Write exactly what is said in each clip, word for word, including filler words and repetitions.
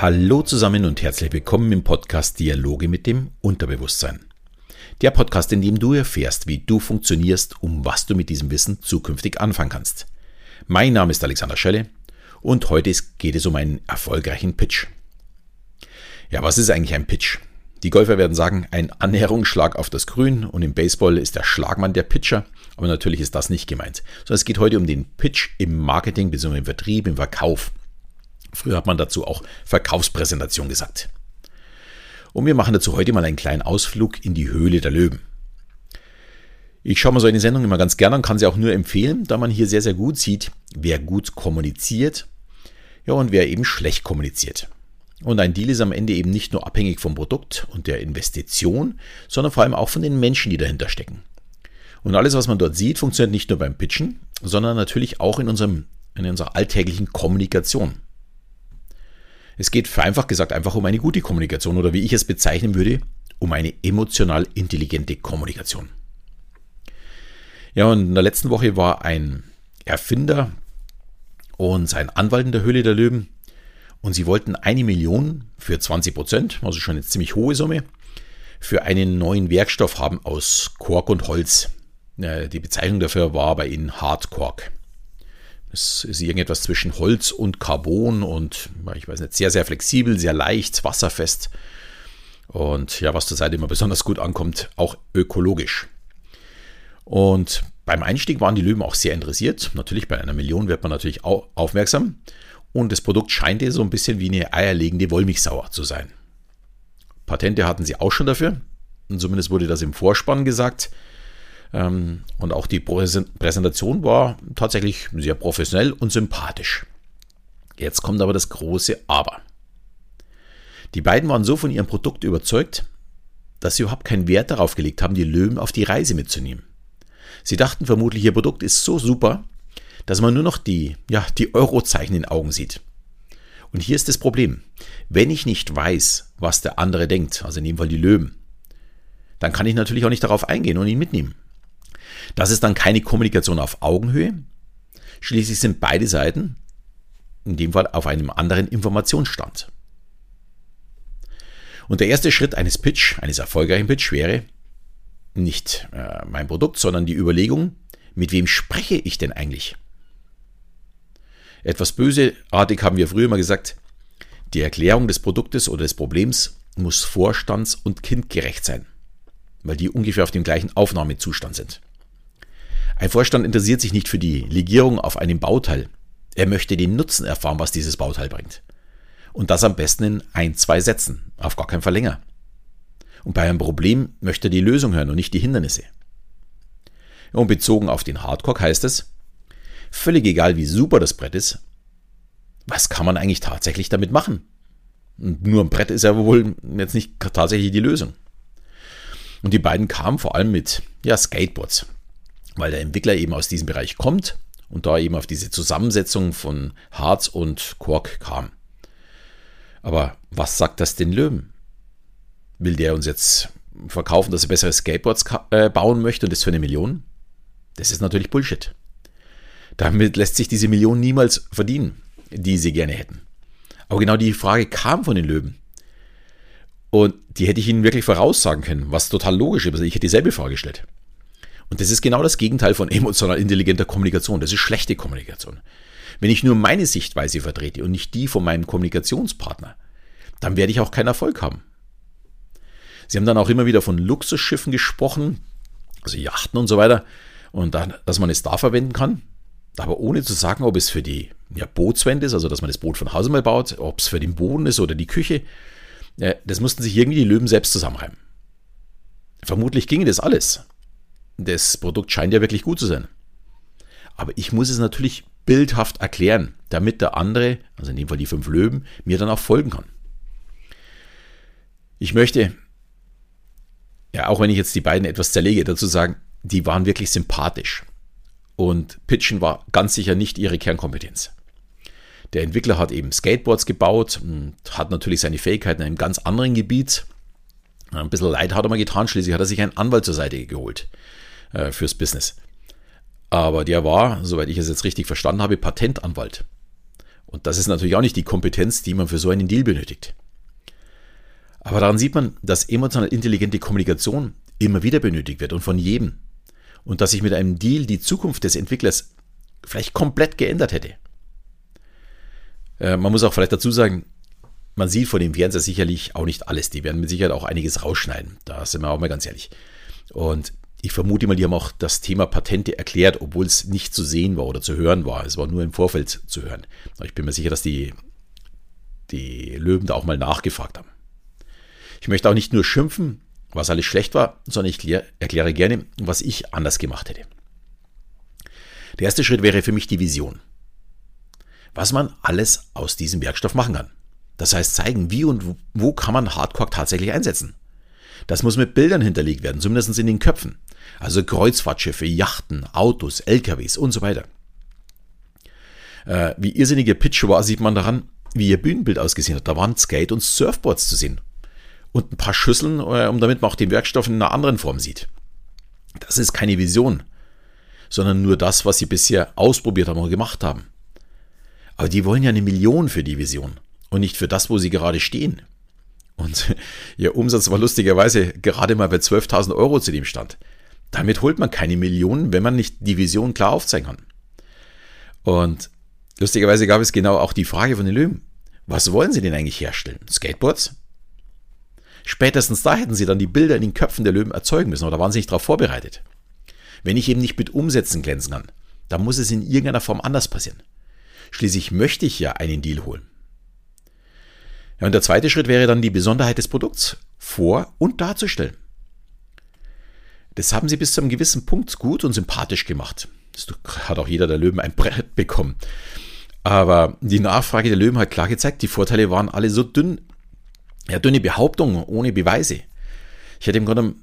Hallo zusammen und herzlich willkommen im Podcast Dialoge mit dem Unterbewusstsein. Der Podcast, in dem du erfährst, wie du funktionierst, um was du mit diesem Wissen zukünftig anfangen kannst. Mein Name ist Alexander Schelle und heute geht es um einen erfolgreichen Pitch. Ja, was ist eigentlich ein Pitch? Die Golfer werden sagen, ein Annäherungsschlag auf das Grün, und im Baseball ist der Schlagmann der Pitcher, aber natürlich ist das nicht gemeint, sondern es geht heute um den Pitch im Marketing bzw. im Vertrieb, im Verkauf. Früher hat man dazu auch Verkaufspräsentation gesagt. Und wir machen dazu heute mal einen kleinen Ausflug in die Höhle der Löwen. Ich schaue mir so eine Sendung immer ganz gerne an, kann sie auch nur empfehlen, da man hier sehr, sehr gut sieht, wer gut kommuniziert, ja, und wer eben schlecht kommuniziert. Und ein Deal ist am Ende eben nicht nur abhängig vom Produkt und der Investition, sondern vor allem auch von den Menschen, die dahinter stecken. Und alles, was man dort sieht, funktioniert nicht nur beim Pitchen, sondern natürlich auch in, unserem, in unserer alltäglichen Kommunikation. Es geht vereinfacht gesagt einfach um eine gute Kommunikation oder wie ich es bezeichnen würde, um eine emotional intelligente Kommunikation. Ja, und in der letzten Woche war ein Erfinder und sein Anwalt in der Höhle der Löwen und sie wollten eine Million für zwanzig Prozent, also schon eine ziemlich hohe Summe, für einen neuen Werkstoff haben aus Kork und Holz. Die Bezeichnung dafür war bei ihnen Hardkork. Es ist irgendetwas zwischen Holz und Carbon und, ich weiß nicht, sehr, sehr flexibel, sehr leicht, wasserfest und ja, was zur Seite immer besonders gut ankommt, auch ökologisch. Und beim Einstieg waren die Löwen auch sehr interessiert. Natürlich, bei einer Million wird man natürlich auch aufmerksam und das Produkt scheint so ein bisschen wie eine eierlegende Wollmilchsau zu sein. Patente hatten sie auch schon dafür und zumindest wurde das im Vorspann gesagt. Und auch die Präsentation war tatsächlich sehr professionell und sympathisch. Jetzt kommt aber das große Aber. Die beiden waren so von ihrem Produkt überzeugt, dass sie überhaupt keinen Wert darauf gelegt haben, die Löwen auf die Reise mitzunehmen. Sie dachten vermutlich, ihr Produkt ist so super, dass man nur noch die, ja, die Eurozeichen in den Augen sieht. Und hier ist das Problem. Wenn ich nicht weiß, was der andere denkt, also in dem Fall die Löwen, dann kann ich natürlich auch nicht darauf eingehen und ihn mitnehmen. Das ist dann keine Kommunikation auf Augenhöhe. Schließlich sind beide Seiten in dem Fall auf einem anderen Informationsstand. Und der erste Schritt eines Pitch, eines erfolgreichen Pitch wäre nicht äh, mein Produkt, sondern die Überlegung, mit wem spreche ich denn eigentlich? Etwas bösartig haben wir früher immer gesagt, die Erklärung des Produktes oder des Problems muss vorstands- und kindgerecht sein, weil die ungefähr auf dem gleichen Aufnahmezustand sind. Ein Vorstand interessiert sich nicht für die Legierung auf einem Bauteil. Er möchte den Nutzen erfahren, was dieses Bauteil bringt. Und das am besten in ein, zwei Sätzen, auf gar keinen Fall länger. Und bei einem Problem möchte er die Lösung hören und nicht die Hindernisse. Und bezogen auf den Hardkork heißt es, völlig egal wie super das Brett ist, was kann man eigentlich tatsächlich damit machen? Und nur ein Brett ist ja wohl jetzt nicht tatsächlich die Lösung. Und die beiden kamen vor allem mit ja, Skateboards, weil der Entwickler eben aus diesem Bereich kommt und da eben auf diese Zusammensetzung von Harz und Kork kam. Aber was sagt das den Löwen? Will der uns jetzt verkaufen, dass er bessere Skateboards bauen möchte und das für eine Million? Das ist natürlich Bullshit. Damit lässt sich diese Million niemals verdienen, die sie gerne hätten. Aber genau die Frage kam von den Löwen. Und die hätte ich ihnen wirklich voraussagen können, was total logisch ist. Ich hätte dieselbe Frage gestellt. Und das ist genau das Gegenteil von emotional intelligenter Kommunikation. Das ist schlechte Kommunikation. Wenn ich nur meine Sichtweise vertrete und nicht die von meinem Kommunikationspartner, dann werde ich auch keinen Erfolg haben. Sie haben dann auch immer wieder von Luxusschiffen gesprochen, also Yachten und so weiter, und dann, dass man es da verwenden kann, aber ohne zu sagen, ob es für die ja, Bootswände ist, also dass man das Boot von Hause mal baut, ob es für den Boden ist oder die Küche. Das mussten sich irgendwie die Löwen selbst zusammenreimen. Vermutlich ginge das alles. Das Produkt scheint ja wirklich gut zu sein. Aber ich muss es natürlich bildhaft erklären, damit der andere, also in dem Fall die fünf Löwen, mir dann auch folgen kann. Ich möchte, ja auch wenn ich jetzt die beiden etwas zerlege, dazu sagen, die waren wirklich sympathisch. Und Pitchen war ganz sicher nicht ihre Kernkompetenz. Der Entwickler hat eben Skateboards gebaut und hat natürlich seine Fähigkeiten in einem ganz anderen Gebiet. Ein bisschen leid hat er mal getan, schließlich hat er sich einen Anwalt zur Seite geholt äh, fürs Business. Aber der war, soweit ich es jetzt richtig verstanden habe, Patentanwalt. Und das ist natürlich auch nicht die Kompetenz, die man für so einen Deal benötigt. Aber daran sieht man, dass emotional intelligente Kommunikation immer wieder benötigt wird und von jedem. Und dass sich mit einem Deal die Zukunft des Entwicklers vielleicht komplett geändert hätte. Äh, man muss auch vielleicht dazu sagen, man sieht von dem Fernseher sicherlich auch nicht alles. Die werden mit Sicherheit auch einiges rausschneiden. Da sind wir auch mal ganz ehrlich. Und ich vermute mal, die haben auch das Thema Patente erklärt, obwohl es nicht zu sehen war oder zu hören war. Es war nur im Vorfeld zu hören. Ich bin mir sicher, dass die, die Löwen da auch mal nachgefragt haben. Ich möchte auch nicht nur schimpfen, was alles schlecht war, sondern ich klär, erkläre gerne, was ich anders gemacht hätte. Der erste Schritt wäre für mich die Vision. Was man alles aus diesem Werkstoff machen kann. Das heißt zeigen, wie und wo kann man Hardcore tatsächlich einsetzen. Das muss mit Bildern hinterlegt werden, zumindest in den Köpfen. Also Kreuzfahrtschiffe, Yachten, Autos, L K Ws und so weiter. Äh, wie irrsinnig ihr Pitch war, sieht man daran, wie ihr Bühnenbild ausgesehen hat. Da waren Skate- und Surfboards zu sehen. Und ein paar Schüsseln, äh, um damit man auch den Werkstoff in einer anderen Form sieht. Das ist keine Vision, sondern nur das, was sie bisher ausprobiert haben und gemacht haben. Aber die wollen ja eine Million für die Vision und nicht für das, wo sie gerade stehen. Und ihr Umsatz war lustigerweise gerade mal bei zwölftausend Euro zu dem Stand. Damit holt man keine Millionen, wenn man nicht die Vision klar aufzeigen kann. Und lustigerweise gab es genau auch die Frage von den Löwen. Was wollen sie denn eigentlich herstellen? Skateboards? Spätestens da hätten sie dann die Bilder in den Köpfen der Löwen erzeugen müssen, aber da waren sie nicht darauf vorbereitet. Wenn ich eben nicht mit Umsätzen glänzen kann, dann muss es in irgendeiner Form anders passieren. Schließlich möchte ich ja einen Deal holen. Ja, und der zweite Schritt wäre dann die Besonderheit des Produkts vor- und darzustellen. Das haben sie bis zu einem gewissen Punkt gut und sympathisch gemacht. Das hat auch jeder der Löwen ein Brett bekommen. Aber die Nachfrage der Löwen hat klar gezeigt, die Vorteile waren alle so dünn, ja, dünne Behauptungen ohne Beweise. Ich hätte im Grunde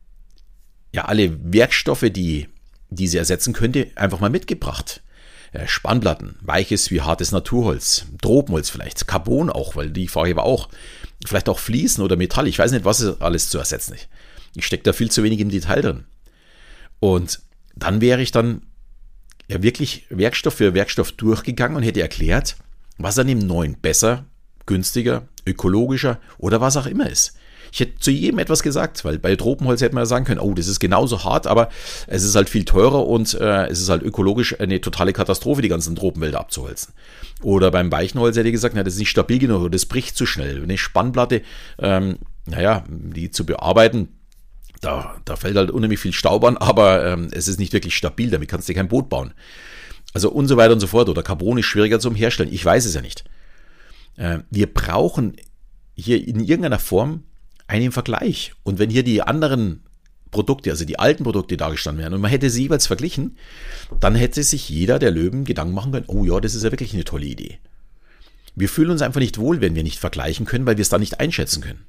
ja alle Werkstoffe, die diese ersetzen könnte, einfach mal mitgebracht. Spannplatten, weiches wie hartes Naturholz, Tropenholz vielleicht, Carbon auch, weil die Frage war auch, vielleicht auch Fliesen oder Metall, ich weiß nicht, was ist alles zu ersetzen ist. Ich stecke da viel zu wenig im Detail drin. Und dann wäre ich dann ja wirklich Werkstoff für Werkstoff durchgegangen und hätte erklärt, was an dem neuen besser, günstiger, ökologischer oder was auch immer ist. Ich hätte zu jedem etwas gesagt, weil bei Tropenholz hätte man ja sagen können, oh, das ist genauso hart, aber es ist halt viel teurer und äh, es ist halt ökologisch eine totale Katastrophe, die ganzen Tropenwälder abzuholzen. Oder beim weichen Holz hätte ich gesagt, na, das ist nicht stabil genug oder das bricht zu schnell. Eine Spannplatte, ähm, naja, die zu bearbeiten, da, da fällt halt unheimlich viel Staub an, aber ähm, es ist nicht wirklich stabil, damit kannst du kein Boot bauen. Also und so weiter und so fort. Oder Carbon ist schwieriger zum Herstellen, ich weiß es ja nicht. Äh, wir brauchen hier in irgendeiner Form einen Vergleich. Und wenn hier die anderen Produkte, also die alten Produkte dargestanden wären und man hätte sie jeweils verglichen, dann hätte sich jeder der Löwen Gedanken machen können, oh ja, das ist ja wirklich eine tolle Idee. Wir fühlen uns einfach nicht wohl, wenn wir nicht vergleichen können, weil wir es dann nicht einschätzen können.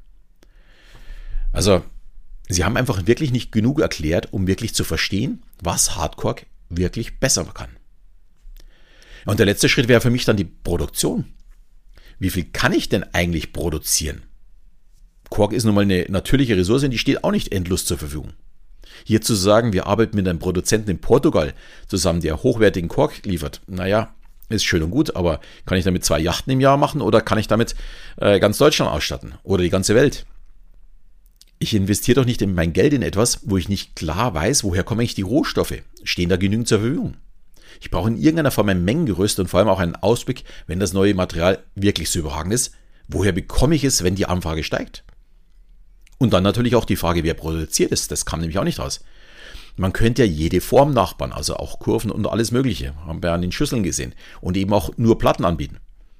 Also, sie haben einfach wirklich nicht genug erklärt, um wirklich zu verstehen, was Hardcore wirklich besser kann. Und der letzte Schritt wäre für mich dann die Produktion. Wie viel kann ich denn eigentlich produzieren? Kork ist nun mal eine natürliche Ressource und die steht auch nicht endlos zur Verfügung. Hier zu sagen, wir arbeiten mit einem Produzenten in Portugal zusammen, der hochwertigen Kork liefert, naja, ist schön und gut, aber kann ich damit zwei Yachten im Jahr machen oder kann ich damit äh, ganz Deutschland ausstatten oder die ganze Welt? Ich investiere doch nicht in mein Geld in etwas, wo ich nicht klar weiß, woher kommen eigentlich die Rohstoffe. Stehen da genügend zur Verfügung? Ich brauche in irgendeiner Form ein Mengengerüst und vor allem auch einen Ausblick, wenn das neue Material wirklich so überragend ist. Woher bekomme ich es, wenn die Anfrage steigt? Und dann natürlich auch die Frage, wer produziert es. Das kam nämlich auch nicht raus. Man könnte ja jede Form nachbauen, also auch Kurven und alles Mögliche. Haben wir an den Schüsseln gesehen. Und eben auch nur Platten anbieten.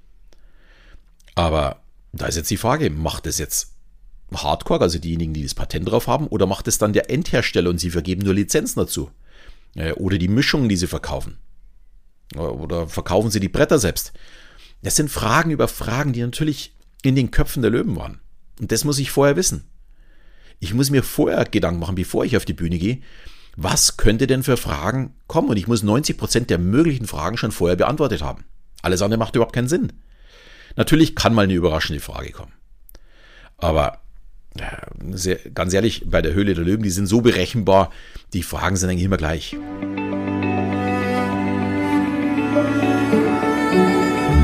Aber da ist jetzt die Frage, macht es jetzt Hardcore, also diejenigen, die das Patent drauf haben, oder macht es dann der Endhersteller und sie vergeben nur Lizenzen dazu? Oder die Mischungen, die sie verkaufen? Oder verkaufen sie die Bretter selbst? Das sind Fragen über Fragen, die natürlich in den Köpfen der Löwen waren. Und das muss ich vorher wissen. Ich muss mir vorher Gedanken machen, bevor ich auf die Bühne gehe, was könnte denn für Fragen kommen? Und ich muss neunzig Prozent der möglichen Fragen schon vorher beantwortet haben. Alles andere macht überhaupt keinen Sinn. Natürlich kann mal eine überraschende Frage kommen. Aber ja, sehr, ganz ehrlich, bei der Höhle der Löwen, die sind so berechenbar, die Fragen sind eigentlich immer gleich.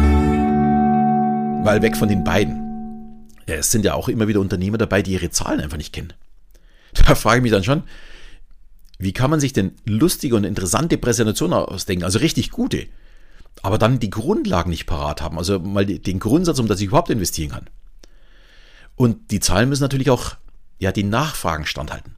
Weil weg von den beiden. Es sind ja auch immer wieder Unternehmer dabei, die ihre Zahlen einfach nicht kennen. Da frage ich mich dann schon, wie kann man sich denn lustige und interessante Präsentationen ausdenken, also richtig gute, aber dann die Grundlagen nicht parat haben, also mal den Grundsatz, um das ich überhaupt investieren kann. Und die Zahlen müssen natürlich auch ja, den Nachfragen standhalten.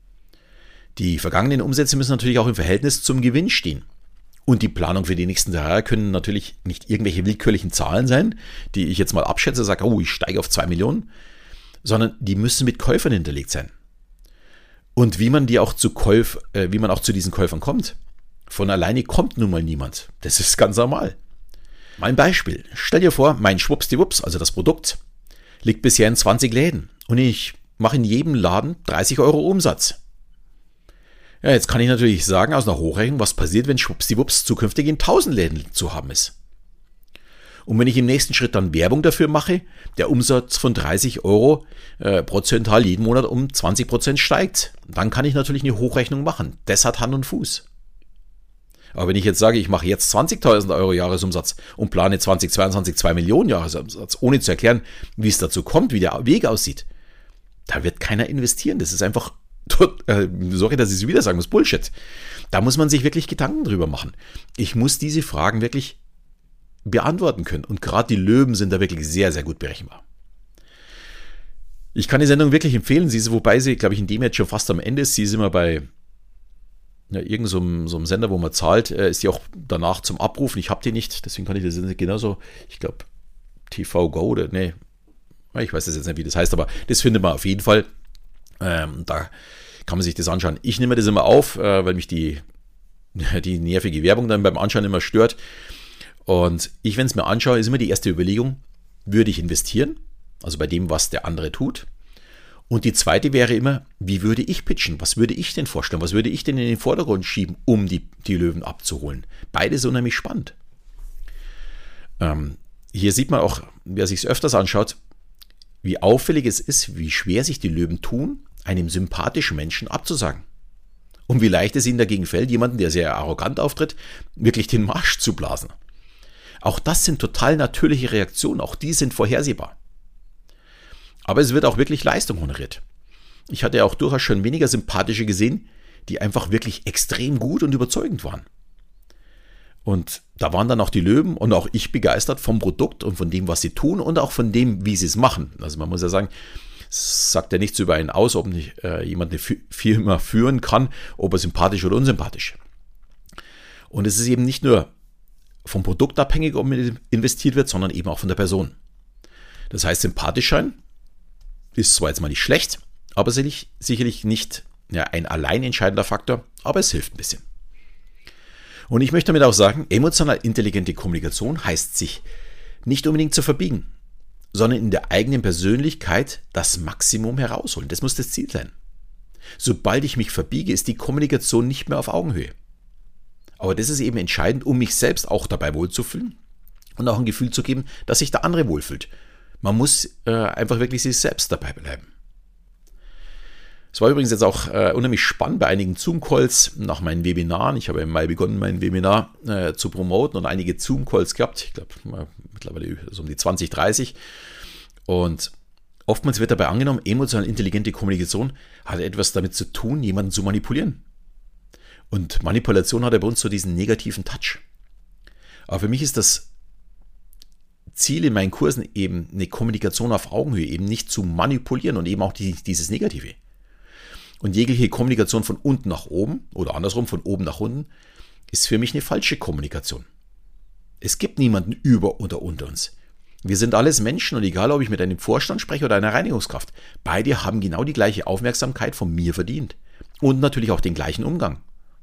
Die vergangenen Umsätze müssen natürlich auch im Verhältnis zum Gewinn stehen. Und die Planung für die nächsten drei Jahre können natürlich nicht irgendwelche willkürlichen Zahlen sein, die ich jetzt mal abschätze, sage, oh, ich steige auf zwei Millionen, sondern die müssen mit Käufern hinterlegt sein. Und wie man die auch zu Käuf, äh, wie man auch zu diesen Käufern kommt. Von alleine kommt nun mal niemand. Das ist ganz normal. Mal ein Beispiel. Stell dir vor, mein Schwuppsdiwupps, also das Produkt, liegt bisher in zwanzig Läden und ich mache in jedem Laden dreißig Euro Umsatz. Ja, jetzt kann ich natürlich sagen, aus einer Hochrechnung, was passiert, wenn Schwuppsdiwupps zukünftig in tausend Läden zu haben ist. Und wenn ich im nächsten Schritt dann Werbung dafür mache, der Umsatz von dreißig Euro äh, prozentual jeden Monat um zwanzig Prozent steigt, dann kann ich natürlich eine Hochrechnung machen. Das hat Hand und Fuß. Aber wenn ich jetzt sage, ich mache jetzt zwanzigtausend Euro Jahresumsatz und plane zwanzig zweiundzwanzig zwei Millionen Jahresumsatz, ohne zu erklären, wie es dazu kommt, wie der Weg aussieht, da wird keiner investieren. Das ist einfach, äh, sorry, dass ich es wieder sagen muss, Bullshit. Da muss man sich wirklich Gedanken drüber machen. Ich muss diese Fragen wirklich beantworten können. Und gerade die Löwen sind da wirklich sehr, sehr gut berechenbar. Ich kann die Sendung wirklich empfehlen. Sie ist, wobei sie, glaube ich, in dem jetzt schon fast am Ende ist. Sie ist immer bei ja, irgendeinem so, so einem Sender, wo man zahlt, äh, ist die auch danach zum Abrufen. Ich habe die nicht, deswegen kann ich das nicht genauso, ich glaube, T V Go oder, nee, ich weiß das jetzt nicht, wie das heißt, aber das findet man auf jeden Fall. Ähm, da kann man sich das anschauen. Ich nehme das immer auf, äh, weil mich die, die nervige Werbung dann beim Anschauen immer stört. Und ich, wenn es mir anschaue, ist immer die erste Überlegung, würde ich investieren? Also bei dem, was der andere tut. Und die zweite wäre immer, wie würde ich pitchen? Was würde ich denn vorstellen? Was würde ich denn in den Vordergrund schieben, um die, die Löwen abzuholen? Beides unheimlich spannend. Ähm, hier sieht man auch, wer sich es öfters anschaut, wie auffällig es ist, wie schwer sich die Löwen tun, einem sympathischen Menschen abzusagen. Und wie leicht es ihnen dagegen fällt, jemanden, der sehr arrogant auftritt, wirklich den Marsch zu blasen. Auch das sind total natürliche Reaktionen, auch die sind vorhersehbar. Aber es wird auch wirklich Leistung honoriert. Ich hatte auch durchaus schon weniger sympathische gesehen, die einfach wirklich extrem gut und überzeugend waren. Und da waren dann auch die Löwen und auch ich begeistert vom Produkt und von dem, was sie tun und auch von dem, wie sie es machen. Also man muss ja sagen, es sagt ja nichts über einen aus, ob nicht äh, jemand eine Firma führen kann, ob er sympathisch oder unsympathisch. Und es ist eben nicht nur vom Produkt abhängig, ob man investiert wird, sondern eben auch von der Person. Das heißt, sympathisch sein ist zwar jetzt mal nicht schlecht, aber sicherlich, sicherlich nicht ja, ein allein entscheidender Faktor, aber es hilft ein bisschen. Und ich möchte damit auch sagen, emotional intelligente Kommunikation heißt sich nicht unbedingt zu verbiegen, sondern in der eigenen Persönlichkeit das Maximum herausholen. Das muss das Ziel sein. Sobald ich mich verbiege, ist die Kommunikation nicht mehr auf Augenhöhe. Aber das ist eben entscheidend, um mich selbst auch dabei wohlzufühlen und auch ein Gefühl zu geben, dass sich der andere wohlfühlt. Man muss äh, einfach wirklich sich selbst dabei bleiben. Es war übrigens jetzt auch äh, unheimlich spannend bei einigen Zoom-Calls nach meinen Webinaren. Ich habe im Mai begonnen, mein Webinar äh, zu promoten und einige Zoom-Calls gehabt. Ich glaube, mittlerweile so um die zwanzig, dreißig. Und oftmals wird dabei angenommen, emotional intelligente Kommunikation hat etwas damit zu tun, jemanden zu manipulieren. Und Manipulation hat ja bei uns so diesen negativen Touch. Aber für mich ist das Ziel in meinen Kursen eben eine Kommunikation auf Augenhöhe, eben nicht zu manipulieren und eben auch die, dieses Negative. Und jegliche Kommunikation von unten nach oben oder andersrum von oben nach unten ist für mich eine falsche Kommunikation. Es gibt niemanden über oder unter uns. Wir sind alles Menschen und egal, ob ich mit einem Vorstand spreche oder einer Reinigungskraft, beide haben genau die gleiche Aufmerksamkeit von mir verdient und natürlich auch den gleichen Umgang.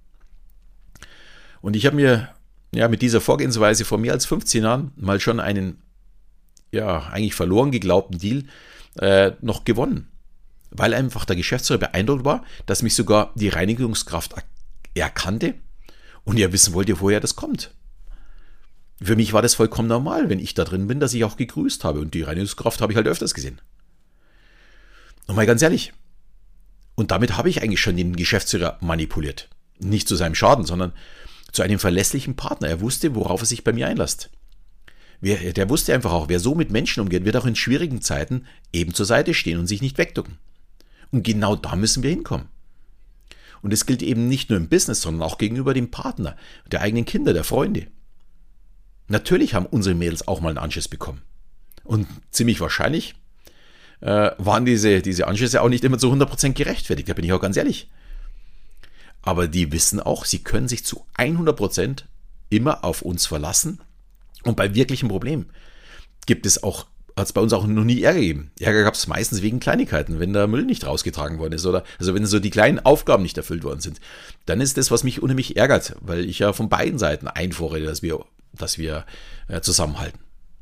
Und ich habe mir ja mit dieser Vorgehensweise vor mehr als fünfzehn Jahren mal schon einen ja eigentlich verloren geglaubten Deal äh, noch gewonnen. Weil einfach der Geschäftsführer beeindruckt war, dass mich sogar die Reinigungskraft erkannte und ja wissen wollte, woher das kommt. Für mich war das vollkommen normal, wenn ich da drin bin, dass ich auch gegrüßt habe und die Reinigungskraft habe ich halt öfters gesehen. Und mal ganz ehrlich, und damit habe ich eigentlich schon den Geschäftsführer manipuliert. Nicht zu seinem Schaden, sondern zu einem verlässlichen Partner. Er wusste, worauf er sich bei mir einlässt. Wer, der wusste einfach auch, wer so mit Menschen umgeht, wird auch in schwierigen Zeiten eben zur Seite stehen und sich nicht wegducken. Und genau da müssen wir hinkommen. Und das gilt eben nicht nur im Business, sondern auch gegenüber dem Partner, der eigenen Kinder, der Freunde. Natürlich haben unsere Mädels auch mal einen Anschiss bekommen. Und ziemlich wahrscheinlich äh, waren diese, diese Anschüsse auch nicht immer zu hundert Prozent gerechtfertigt, da bin ich auch ganz ehrlich. Aber die wissen auch, sie können sich zu hundert Prozent immer auf uns verlassen. Und bei wirklichen Problemen gibt es auch, hat es bei uns auch noch nie Ärger gegeben. Ärger gab es meistens wegen Kleinigkeiten, wenn der Müll nicht rausgetragen worden ist oder also wenn so die kleinen Aufgaben nicht erfüllt worden sind. Dann ist das, was mich unheimlich ärgert, weil ich ja von beiden Seiten einfordere, dass wir, dass wir äh, zusammenhalten.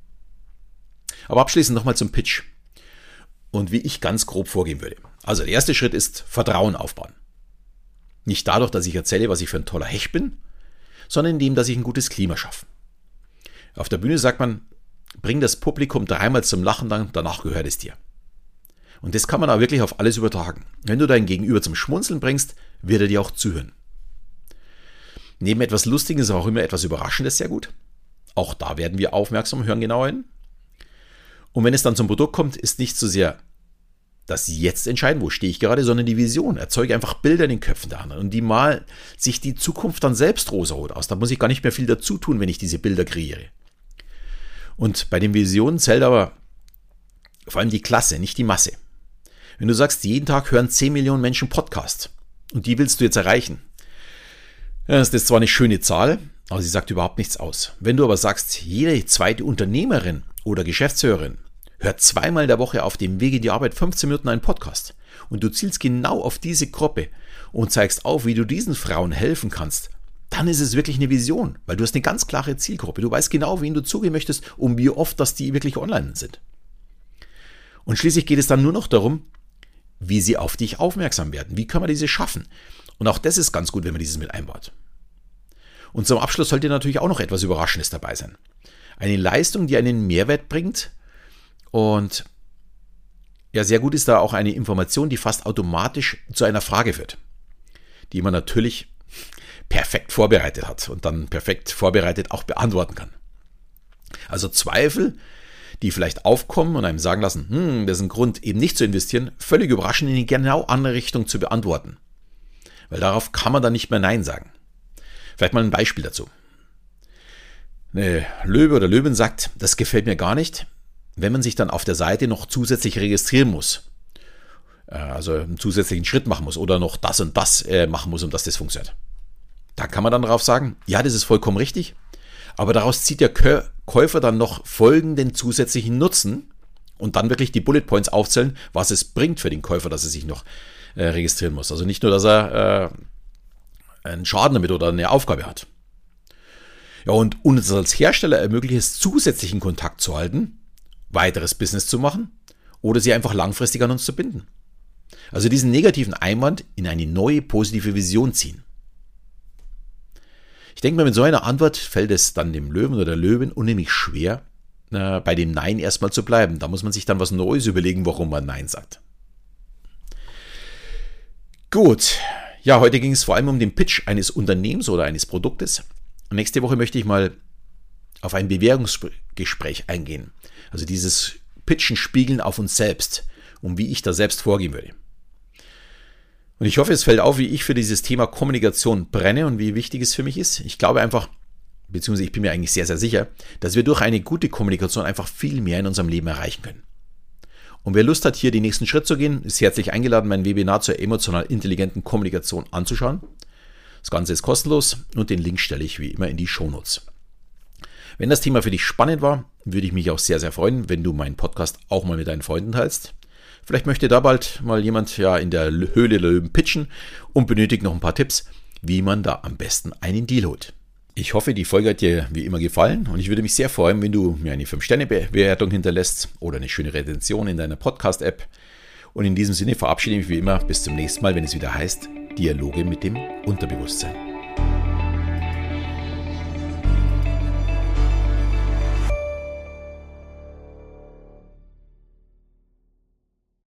Aber abschließend nochmal zum Pitch und wie ich ganz grob vorgehen würde. Also der erste Schritt ist Vertrauen aufbauen. Nicht dadurch, dass ich erzähle, was ich für ein toller Hecht bin, sondern indem, dass ich ein gutes Klima schaffe. Auf der Bühne sagt man, bring das Publikum dreimal zum Lachen, dann, danach gehört es dir. Und das kann man auch wirklich auf alles übertragen. Wenn du dein Gegenüber zum Schmunzeln bringst, wird er dir auch zuhören. Neben etwas Lustiges ist auch immer etwas Überraschendes sehr gut. Auch da werden wir aufmerksam, hören genauer hin. Und wenn es dann zum Produkt kommt, ist nicht so sehr das Jetzt entscheiden, wo stehe ich gerade, sondern die Vision. Erzeuge einfach Bilder in den Köpfen der anderen und die malen sich die Zukunft dann selbst rosarot aus. Da muss ich gar nicht mehr viel dazu tun, wenn ich diese Bilder kreiere. Und bei den Visionen zählt aber vor allem die Klasse, nicht die Masse. Wenn du sagst, jeden Tag hören zehn Millionen Menschen Podcast und die willst du jetzt erreichen, dann ist das zwar eine schöne Zahl, aber sie sagt überhaupt nichts aus. Wenn du aber sagst, jede zweite Unternehmerin oder Geschäftsführerin hört zweimal in der Woche auf dem Weg in die Arbeit fünfzehn Minuten einen Podcast und du zielst genau auf diese Gruppe und zeigst auf, wie du diesen Frauen helfen kannst, dann ist es wirklich eine Vision, weil du hast eine ganz klare Zielgruppe. Du weißt genau, wen du zugehen möchtest und wie oft, dass die wirklich online sind. Und schließlich geht es dann nur noch darum, wie sie auf dich aufmerksam werden. Wie kann man diese schaffen? Und auch das ist ganz gut, wenn man dieses mit einbaut. Und zum Abschluss sollte natürlich auch noch etwas Überraschendes dabei sein. Eine Leistung, die einen Mehrwert bringt und ja, sehr gut ist da auch eine Information, die fast automatisch zu einer Frage führt, die man natürlich perfekt vorbereitet hat und dann perfekt vorbereitet auch beantworten kann. Also Zweifel, die vielleicht aufkommen und einem sagen lassen, hm, das ist ein Grund, eben nicht zu investieren, völlig überraschend in die genau andere Richtung zu beantworten. Weil darauf kann man dann nicht mehr Nein sagen. Vielleicht mal ein Beispiel dazu. Eine Löwe oder Löwin sagt, das gefällt mir gar nicht, wenn man sich dann auf der Seite noch zusätzlich registrieren muss. Also einen zusätzlichen Schritt machen muss oder noch das und das machen muss, um dass das funktioniert. Da kann man dann darauf sagen, ja, das ist vollkommen richtig, aber daraus zieht der Käufer dann noch folgenden zusätzlichen Nutzen und dann wirklich die Bullet Points aufzählen, was es bringt für den Käufer, dass er sich noch äh, registrieren muss. Also nicht nur, dass er äh, einen Schaden damit oder eine Aufgabe hat. Ja, und uns als Hersteller ermöglicht es, zusätzlichen Kontakt zu halten, weiteres Business zu machen oder sie einfach langfristig an uns zu binden. Also diesen negativen Einwand in eine neue positive Vision ziehen. Ich denke mal, mit so einer Antwort fällt es dann dem Löwen oder der Löwin unheimlich schwer, äh, bei dem Nein erstmal zu bleiben. Da muss man sich dann was Neues überlegen, warum man Nein sagt. Gut, ja, heute ging es vor allem um den Pitch eines Unternehmens oder eines Produktes. Nächste Woche möchte ich mal auf ein Bewerbungsgespräch eingehen. Also dieses Pitchen spiegeln auf uns selbst und wie ich da selbst vorgehen würde. Und ich hoffe, es fällt auf, wie ich für dieses Thema Kommunikation brenne und wie wichtig es für mich ist. Ich glaube einfach, beziehungsweise ich bin mir eigentlich sehr, sehr sicher, dass wir durch eine gute Kommunikation einfach viel mehr in unserem Leben erreichen können. Und wer Lust hat, hier den nächsten Schritt zu gehen, ist herzlich eingeladen, mein Webinar zur emotional intelligenten Kommunikation anzuschauen. Das Ganze ist kostenlos und den Link stelle ich wie immer in die Shownotes. Wenn das Thema für dich spannend war, würde ich mich auch sehr, sehr freuen, wenn du meinen Podcast auch mal mit deinen Freunden teilst. Vielleicht möchte da bald mal jemand ja in der Höhle der Löwen pitchen und benötigt noch ein paar Tipps, wie man da am besten einen Deal holt. Ich hoffe, die Folge hat dir wie immer gefallen und ich würde mich sehr freuen, wenn du mir eine fünf Sterne Bewertung hinterlässt oder eine schöne Rezension in deiner Podcast-App. Und in diesem Sinne verabschiede ich mich wie immer bis zum nächsten Mal, wenn es wieder heißt Dialoge mit dem Unterbewusstsein.